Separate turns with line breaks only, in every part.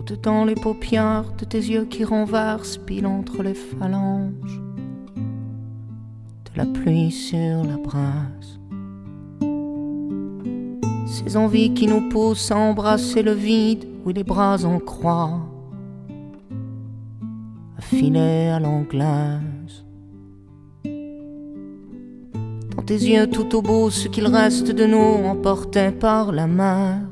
Au-dedans les paupières de tes yeux qui renversent pile entre les phalanges de la pluie sur la brasse. Ces envies qui nous poussent à embrasser le vide où les bras en croix, à filer à l'anglaise. Dans tes yeux tout au bout, ce qu'il reste de nous emporté par la mer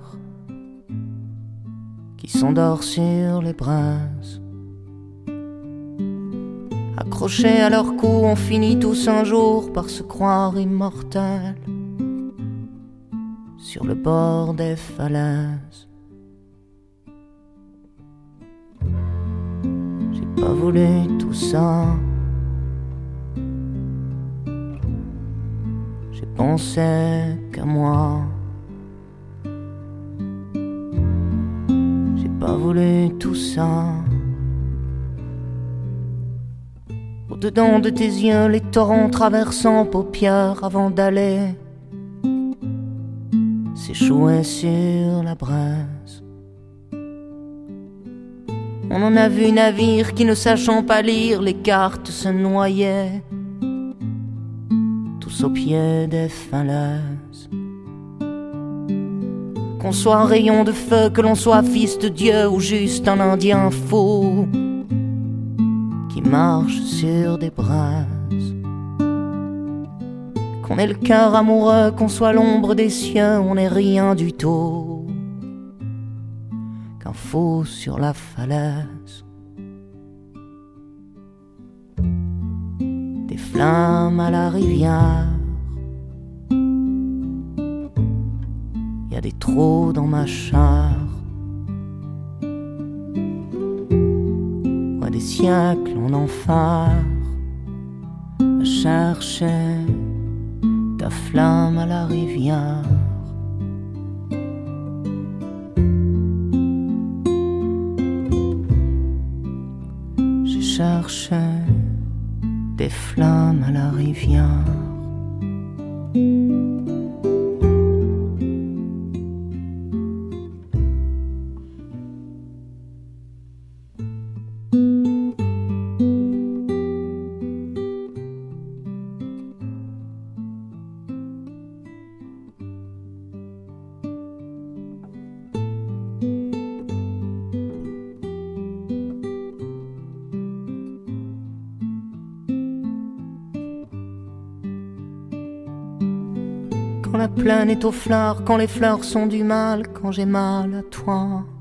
qui s'endort sur les braises. Accrochés à leur cou, on finit tous un jour par se croire immortels sur le bord des falaises. J'ai pas voulu tout ça, j'ai pensé qu'à moi. J'ai pas voulu tout ça. Au-dedans de tes yeux, les torrents traversant paupières avant d'aller s'échouer sur la braise. On en a vu navires qui, ne sachant pas lire les cartes, se noyaient tous au pied des falaises. Qu'on soit un rayon de feu, que l'on soit fils de Dieu ou juste un Indien fou qui marche sur des braises. Qu'on ait le cœur amoureux, qu'on soit l'ombre des cieux, on n'est rien du tout qu'un fou sur la falaise. Des flammes à la rivière, y a des trous dans ma chair. Ouais, des siècles en enfer à chercher ta flamme à la rivière. J'ai cherché des flammes à la rivière. Quand la plaine est aux fleurs, quand les fleurs sont du mal, quand j'ai mal à toi,